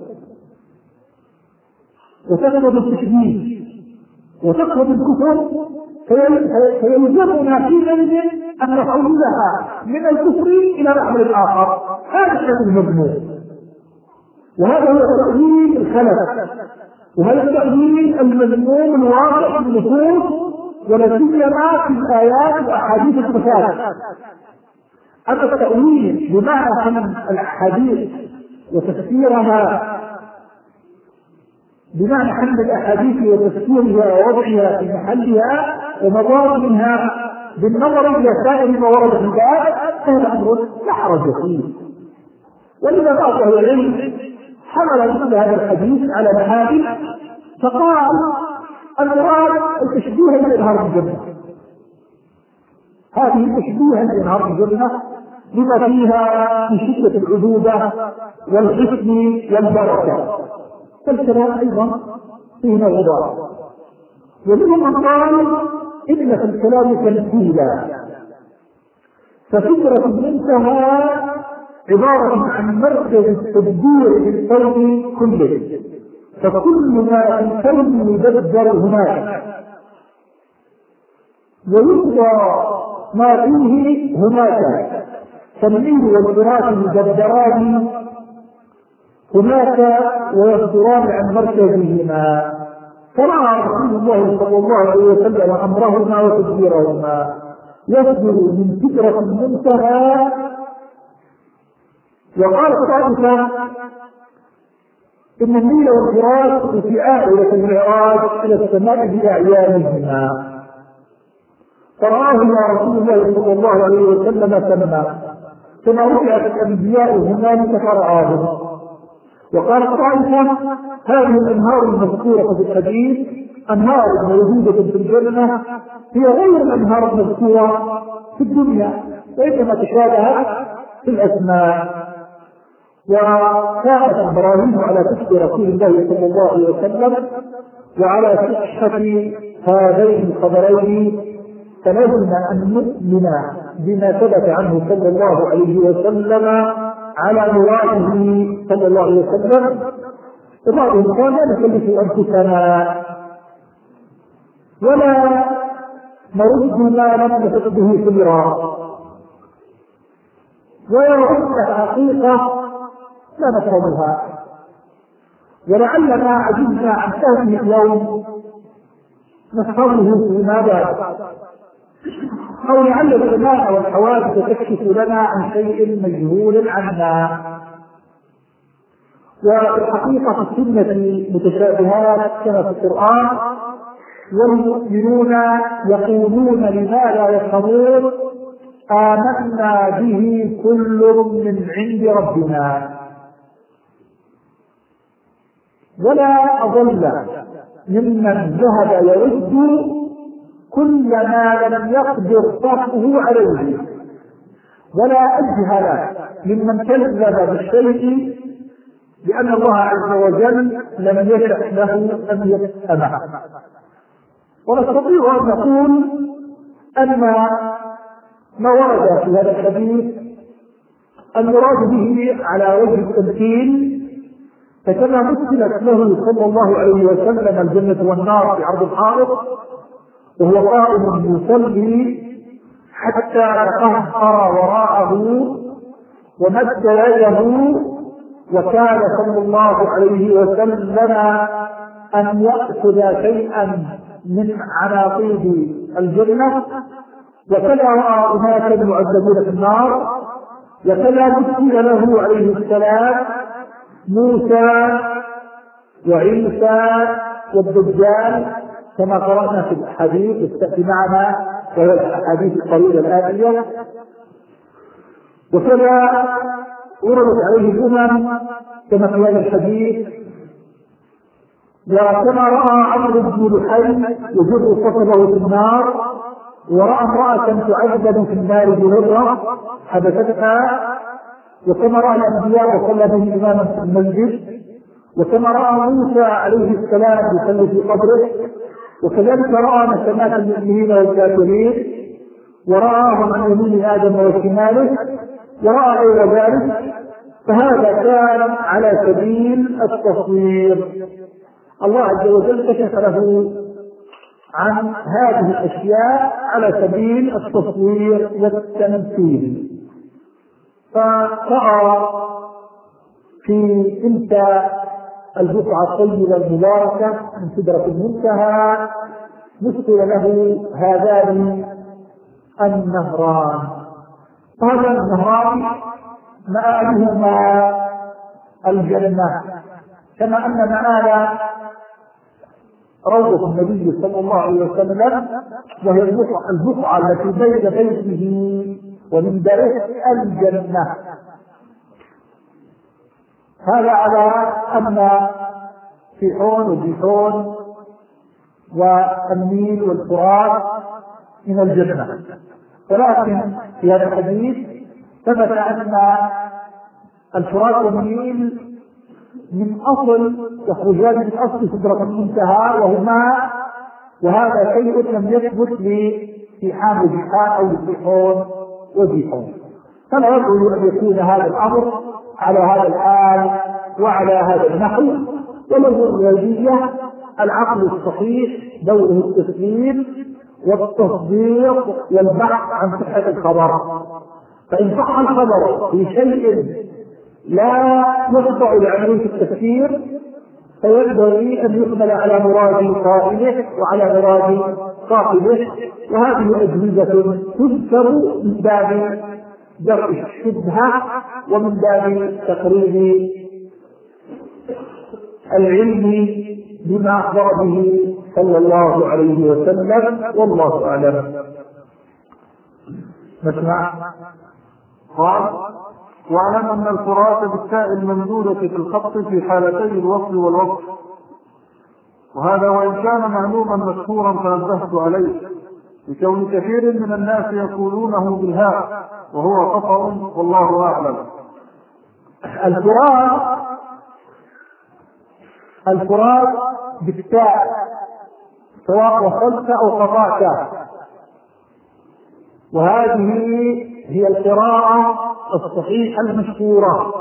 وتقصد التشبيه وتقصد الكفر، فيلزمنا حينئذ أن نحولها من الكفر إلى الأمر الآخر. هذا الشيء المذموم، وهذا هو تأويل الخلف، وهذا التأويل المذموم الواقع في النصوص ولا سيما في الآيات وأحاديث الصفات. أما التأويل بمعنى أن الأحاديث وتفسيرها بمعنى حمل الأحاديث وتفسيرها ووضعها في محلها ومضاربها بالنظر إلى سائر ما ورد في الباب، فهذا أمر لا حرج فيه. ولذا بعض أهل العلم حمل مثل هذا الحديث على محامل، فقال المراد التشبيه بإظهار الجنة، هذه تشبيه بإظهار الجنة لما فيها من شدة العذوبة والحسن والبركة، فالكلام أيضا فيه غبار. ومنهم من قال إن في الكلام تمثيلا، ففكرة المنتهى عبارة عن مركز التدبير للكون كله، فكل ما في الكون يدبر هناك ويقضى ما فيه هناك، فالنيل والفراش المدبران هناك ويصدران عن مركزهما، فرأى رسول الله صلى الله عليه وسلم أمرهما وتدبيرهما يصدر من فكرة المنتهى. وقال طائفة إن النيل والفراش رفعا إلى المعراج إلى السماء بأعيانهما، فرآهما رسول الله صلى الله عليه وسلم كما رفعت الأنبياء هنالك فرآهم. وقال طائفة هذه الأنهار المذكورة في الحديث أنهار موجودة في الجنة هي غير الأنهار المذكورة في الدنيا، وإنما تشابهت في الأسماء. وكانت إبراهيم على كتب رسول الله صلى الله عليه وسلم وعلى صحة هذين الخبرين، فلازم أن نؤمن بما ثبت عنه صلى الله عليه وسلم على مراده صلى الله عليه وسلم. وبعضهم قال لا نكلف أنفسنا ولا نرد ما لم نثق به خبرا، ويرد حقيقة لا نفهمها، ولعلنا عجزنا عن فهمه اليوم نفهمه فيما بعد، أو لعل العلماء والحوادث تكشف لنا عن شيء مجهول عنا. والحقيقة في السنة متشابهات كما في القرآن، والمؤمنون يقولون لما لا يفهمون آمنا به كل من عند ربنا. ولا أضل ممن ذهب يرد كل ما لم يقدر صرفه عليه، ولا أجهل ممن كذب بالشيء لأن الله عز وجل لم يشأ له أن يفهمه. ونستطيع أن نقول أن ما ورد في هذا الحديث المراد به على وجه التمثيل، فكما مثلت له صلى الله عليه وسلم الجنة والنار في عرض الحائط وهو قائم يصلي حتى تقهقر وراءه ومد يده، وكان صلى الله عليه وسلم أن يأخذ شيئا من عناقيد الجنة، وكذا رأى أناسا يعذبون في النار، وكذا مثل له عليه السلام موسى وعيسى والدجال كما قرأنا في الحديث التي معنا وهي الحديث القليل الآتية. وكذا وردت عليه الأمم كما في هذا الحديث كما رأى عمرو بن لحي يجر قصبه في النار، ورأى امرأة تعذب في النار بهرة حبستها، وكما رأى الأنبياء وصلى به إماما في المسجد، وكما رأى موسى عليه السلام يصلي في قبره، وكذلك رأى نسمات المؤمنين والكافرين، ورآهم عن يمين آدم وشماله، ورأى غير ذلك. فهذا كان على سبيل التصوير. الله عز وجل كشف له عن هذه الأشياء على سبيل التصوير والتمثيل. فرأى في تلك البقعة الطيبة المباركة من سدرة المنتهى مثل له هذان النهران. هذان النهران مآلهما الجنة، كما أن مآل روضة النبي صلى الله عليه وسلم وهي البقعة التي بين بيته ومنبره الجنة. هذا على أن سيحون وجيحون والنيل والفرات من الجنة، ولكن في هذا الحديث ثبت أن الفرات والنيل من أصل يخرجان من أصل سدرة المنتهى وهما، وهذا شيء لم يثبت لسيحان وجيحان أو لسيحون وجيحون. فلا يقول أن يكون هذا الأمر على هذا الحال وعلى هذا النحو. وله الرياضية العقل الصحيح دوره التفسير والتصديق والبحث عن صحة الخبر. فإن صح الخبر في شيء لا يخضع لعملية التفسير فينبغي أن يحمل على مراد قائله وعلى مراد صاحبه، وهذه أجهزة تذكر من باب درء الشبهة ومن باب تقريب العلم بما أخبر به صلى الله عليه وسلم، والله أعلم. نسمع. قال: واعلم أن الفرات بالتاء الممدودة في الخط في حالتي الوصل والوقف، وهذا وإن كان معلوما مشهورا فنبهت عليه لكون كثير من الناس يقولونه بالهاء وهو خطأ والله أعلم. الفرات بالتاء سواء وصلت أو قطعت، وهذه هي القراءة الصحيحة المشهورة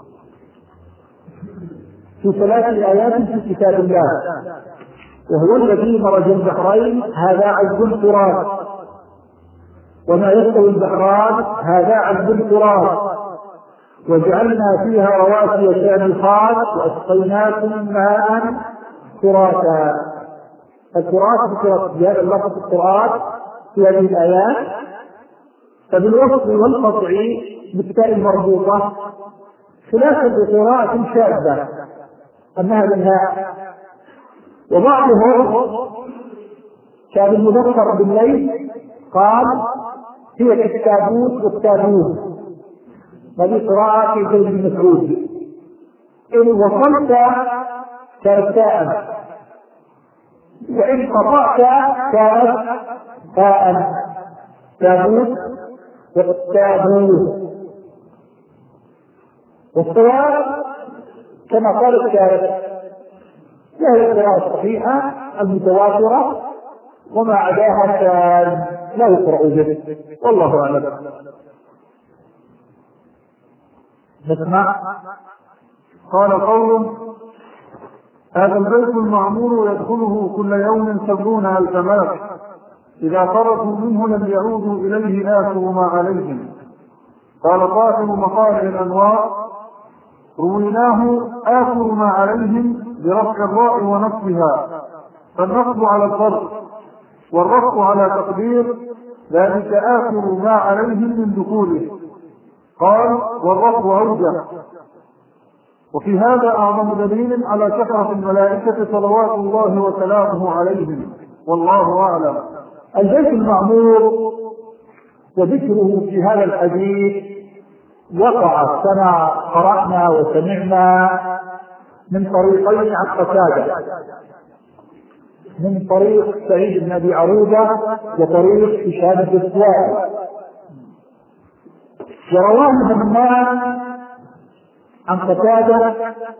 في 3 آيات في كتاب الله: وهو الذي مرج البحرين هذا عذب فرات، وما يستوي البحران هذا عذب فرات، وجعلنا فيها رواسي شامخات وأسقيناكم ماء فراتا. الفرات ذكرت بهذا اللفظ الفرات في هذه الآيات، فبالوصف والقطع بالتاء المربوطة خلافا لقراءة شاذة أنها بالهاء. وبعضهم كان المذكر بالليل قال هي كالتابوت والتابوت، هذه قراءة في زيد بن مسعود. إن وصلت كانت تاء، وإن قطعت كانت تاء، تابوت والتابوت. والصواب كما قال الشارع له القراءة الصحيحة المتواترة، وما عداها كان لا يقرأ به، والله أعلم. نسمع. قال قوله: هذا البيت المعمور يدخله كل يوم 70,000 ملك، إذا خرجوا منه لم يعودوا إليه آخر ما عليهم. قال صاحب مطالع الأنوار: رويناه آخر ما عليهم برفع الراء ونصبها، فالنصب على الضرب والرفع على تقدير ذلك آخر ما عليهم من دخوله. قال: والرفع أوجه. وفي هذا أعظم دليل على كثرة الملائكة صلوات الله وسلامه عليهم، والله أعلم. البيت المعمور وذكره في هذا الحديث وقع كما قرأنا وسمعنا من طريقين عن قتادة، من طريق سعيد بن أبي عروبة وطريق هشام بن السوائب. ورواه همام عن قتادة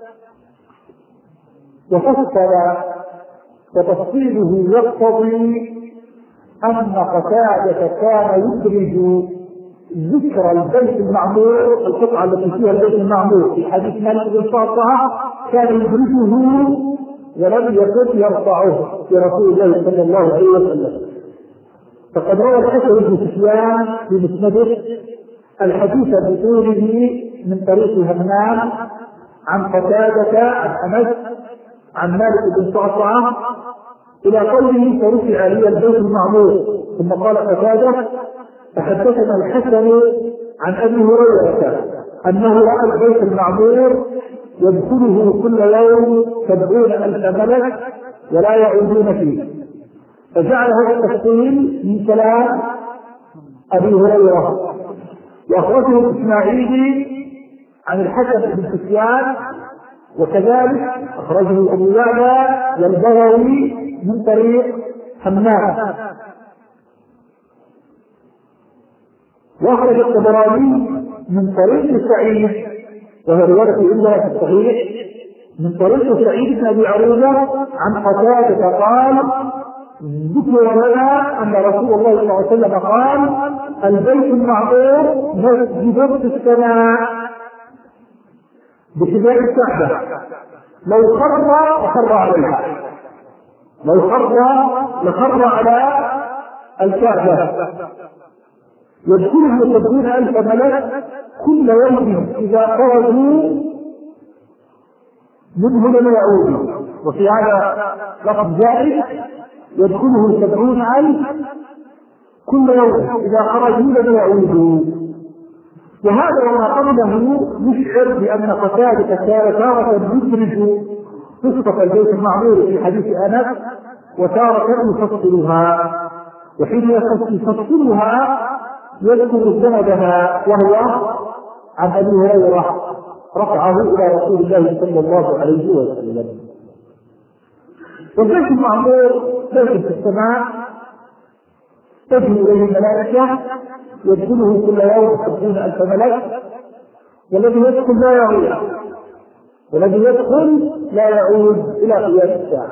وفصل، وتفصيله يقتضي أن قتادة كان يدرج ذكر البيت المعمور، القطعة التي فيها البيت المعمور في حديث مالك بن صعصعة، كان يدرجه ولم يكن يرفعه لرسول الله صلى الله عليه وسلم. فقد روى الحسن بن سفيان في مسنده الحديث بطوله من طريق همام عن قتادة عن أنس عن مالك بن صعصعة إلى قوله فرفع لي البيت المعمور، ثم قال قتادة فحدثنا الحسن عن أبي هريرة أنه رأى البيت المعمور يدخله كل يوم 70,000 ملك ولا يعودون فيه، فجعل هذا التفصيل من كلام أبي هريرة. وأخرجه الإسماعيلي عن الحسن بن سفيان، وكذلك أخرجه أبو يعلى والبغوي من طريق همام. وأخرج الطبراني من طريق سعيد، وهي رواية عندنا في الصحيح، من طريق سعيد بن أبي عروبة عن قتادة قال ذكر لنا أن رسول الله صلى الله عليه وسلم قال البيت المعمور مسجد في السماء بحذاء الكعبة، لو خر عليها، لو خر على الكعبة، يدخله 70,000 ملك كل يوم إذا خرجوا منه لم يعودوا. وفي هذا لفظ زائد يدخله 70,000 كل يوم إذا خرجوا لم يعودوا. وهذا وما قبله يشعر بأن قتادة كان تارة يدرج قصة البيت المعمور في حديث أنس وتارة يفصلها، وحين يفصلها يذكر سندها وهو عن أبي هريرة رفعه إلى رسول الله صلى الله عليه وسلم. والبيت المعمور بيت في السماء تجري إليه الملائكة، يدخله كل يوم 70,000 ملك، والذي يدخل لا يعود، والذي يدخل لا يعود إلى قيام الساعة.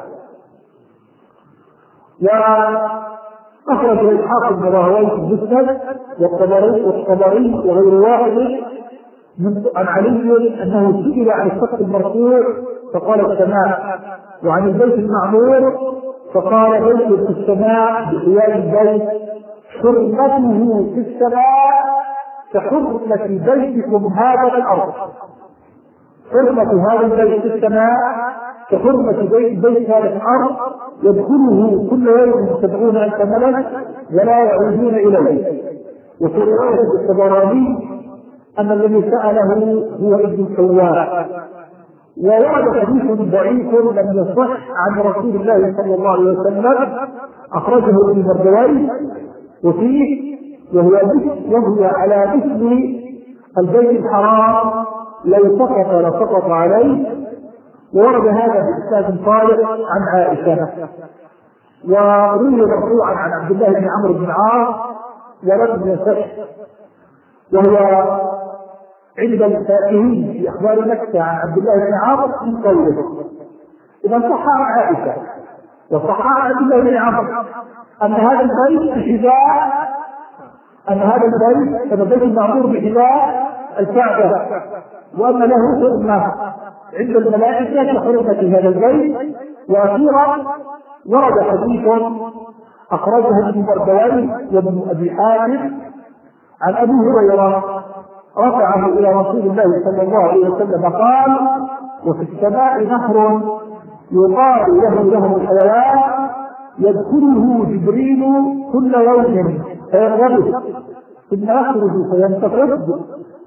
وأخرج إسحاق بن راهويه في المسند والطبري وغير واحد عن علي أنه سئل عن السقف المرفوع فقال السماء، وعن البيت المعمور فقال بيت في السماء بحيال البيت حرمته في السماء كحرمة بيتكم هذا في الأرض. حرمة هذا البيت في السماء كحرمة بيت هذا في الأرض، يدخله كل يوم 70,000 ملك ولا يعودون إليه. وفي رواية الطبراني أن الذي سأله هو ابن السواق. وورد حديث ضعيف لم يصح عن رسول الله صلى الله عليه وسلم أخرجه ابن مردويه وفيه وهو على مثل البيت الحرام لو سقط لسقط عليه. وورد هذا بإسناد صالح عن عائشة، وروي مرفوعا عن عبد الله بن عمرو بن العاص ولم يصح، وهو عند الفاكهين في أخبار مكة عن عبد الله بن عمرو من قوله. إذا صح عن عائشة وصح عن عبد الله بن عمرو أن هذا البيت بحذاء، أن هذا البيت البيت المعمور بحذاء الكعبة، وأن له حرمة عند الملائكة كحرمة هذا البيت. وأخيرا ورد حديث أخرجه ابن مردويه وابن أبي حاتم عن أبي هريرة رفعه إلى رسول الله صلى الله عليه وسلم قال وفي السماء نهر يقال له الحيوان يدخله جبريل كل يوم فيغرب ثم يخرج فينتفض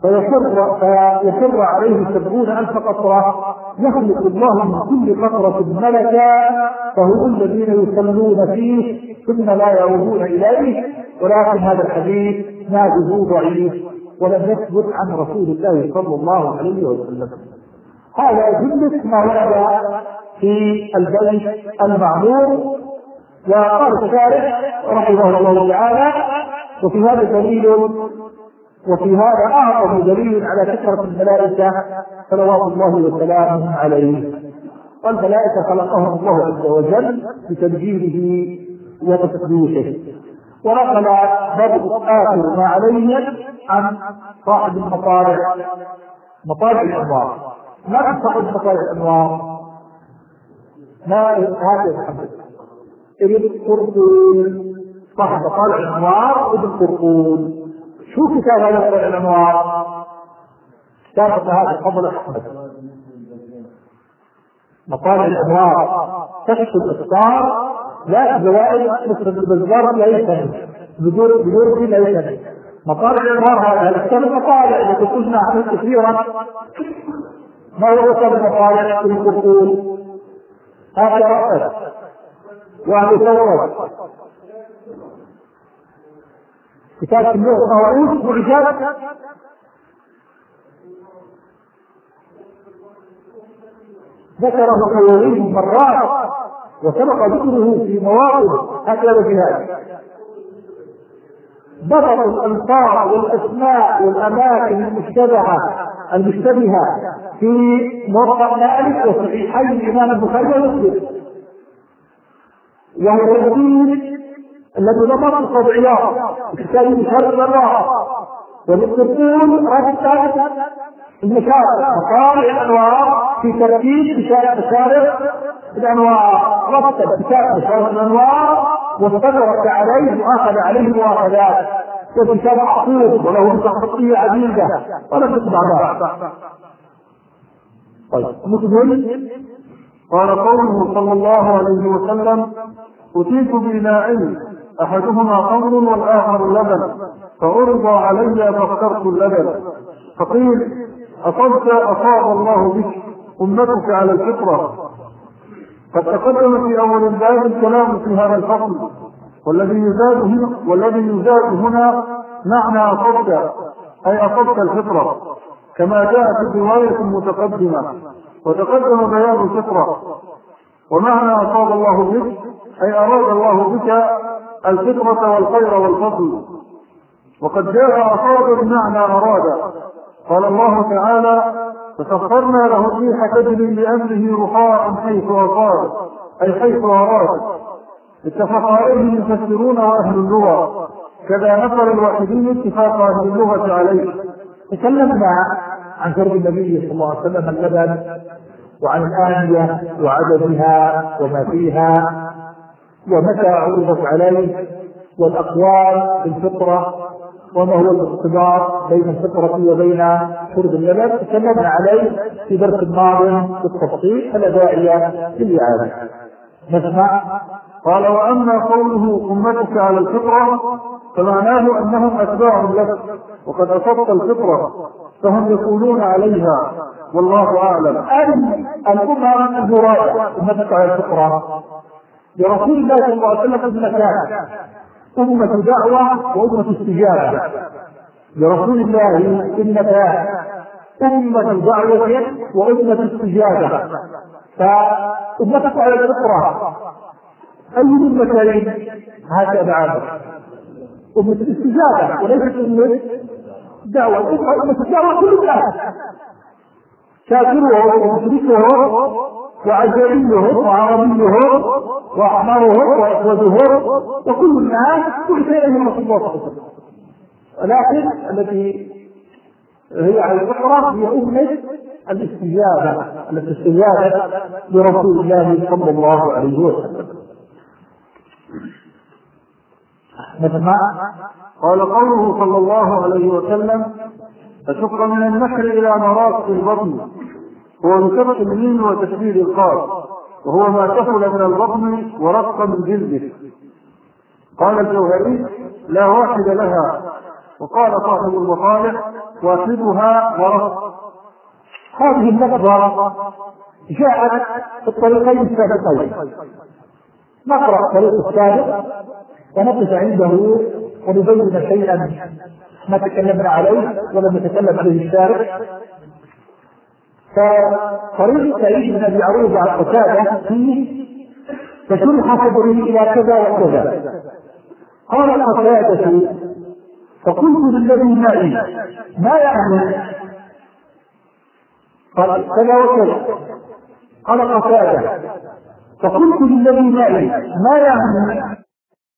فيخر عليه 70,000 قطرة، يخلق الله من كل قطرة ملكا فهم الذين يصلون فيه ثم لا يعودون إليه. ولكن هذا الحديث ناقض ضعيف ولم يثبت عن رسول الله صلى الله عليه وسلم. هذا جملة ما ورد في البيت المعمور. وقال الشارح رحمه الله تعالى: وفي هذا دليل، وفي هذا أعظم دليل على كثرة الملائكة صلوات الله وسلامه عليه. والملائكة خلقهم الله عز وجل بتدبيره وتقديسه. ونقل بدء آخر ما عليه عن صاحب المطالع، مطالع الأنوار. ما صاحب مطالع الأنوار؟ ما هذا الحمد ابن قرطون، صاحب مطالع الأنوار ابن قرطون. شو كتاب هذا مطالع الأنوار؟ كتاب هذا فضل أحمد، مطالع الأنوار، كشف الأسرار، لا زوائد مثل البزار لا يسمى بدور لا يسمى. مطالع الأنوار هذا كتاب المطالع التي تجمع عنه كثيرا. ما هو كتاب المطالع ابن قرطون؟ هذا رأس وأهل ثورة كتاب النووي معجز ذكره النووي مرات وسبق ذكره في مواقف هكذا في هذا. ضبط الألفاظ والأسماء والأماكن المشتبهة في موقع مالك وصحيحي الإمام البخاري ومسلم، وهو التدبير الذي ضبط القضيات كتاب شرح الله والقرطون رتب المشارع مطالع الأنوار في ترتيب مشارع الأنوار، رتب كتاب مشارع الأنوار واستدرك عليه وأخذ عليه مؤاخذات، وكتاب محفوظ وله تخطيط عديدة ولم تتبع بعض. طيب مسلم قال قوله صلى الله عليه وسلم: أتيت بإناءين أحدهما خمر والآخر لبن فعرض علي فاخترت اللبن، فقيل: أصاب الله بك، أمتك على الفطرة. قد تقدم في أول الباب الكلام في هذا الفصل، والذي يزاد هنا معنى أصبت، أي أصبت الفطرة، كما جاء في الرواية المتقدمة. وتقدم بيان الفطرة، ومعنى أصاب الله بك أي أراد الله بك الفطرة والخير والفضل. وقد جاء أصاب بمعنى أراد. قال الله تعالى: فسخرنا له الريح تجري بأمره رخاء حيث أصاب، أي حيث أراد. اتفق عليه المفسرون وأهل اللغة، كذا نقل الواحدين اتفاق أهل اللغة عليه. تكلمنا عن شرب النبي صلى الله عليه وسلم اللبن وعن الآنية وعددها وما فيها ومتى عرضت عليه والأقوال بالفطرة وما هو الاختبار بين الفطرة وبين شرب اللبن. تكلمنا عليه في درس الماضي بالتفصيل، فلا داعي للإعادة. نسمع. قال: وأما قوله أمتك على الفطرة فمعناه أنهم أتباع لك، وقد أصبت الفطرة فهم يقولون عليها، والله أعلم. الأمة المرادة أمتك على الفطرة لرسول الله صلى الله عليه وسلم أمتان: أمة دعوة وأمة استجابة. لرسول الله أمتان: أمة دعوة وأمة استجابة. فأمتك على الفطرة أي أمتين؟ هكذا عادة أمة الاستجابة وليست أمة دعوة. أمة الدعوة كل الناس، كافرهم ومشركهم وعجميهم وعربيهم وأحمرهم وأسودهم وكل الناس، كل شيء من رسول الله صلى الله عليه وسلم. ولكن التي هي على الفطرة هي أمة الاستجابة التي استجابت لرسول الله صلى الله عليه وسلم. نسمع. قال قوله صلى الله عليه وسلم: أشق من النحر إلى مرافق البطن، هو بكبت الميم وتشديد القاف، وهو ما كفل من البطن ورق من جلده. قال الجوهري: لا واحد لها. وقال صاحب المصالح: واحدها ورق. هذه اللفظة جاءت في الطريقين السابقين. نقرأ الطريق السابق ونقف عنده ونبين شيئا ما تكلمنا عليه ولم يتكلم عليه الشارع. فطريق سعيد بن ابي عروبه على قتاده فيه فشرح صدره الى كذا وكذا. قال قتاده فقلت للذي معي ما يعني؟ قال كذا وكذا. قال قتاده فقلت للذي معي ما يعني؟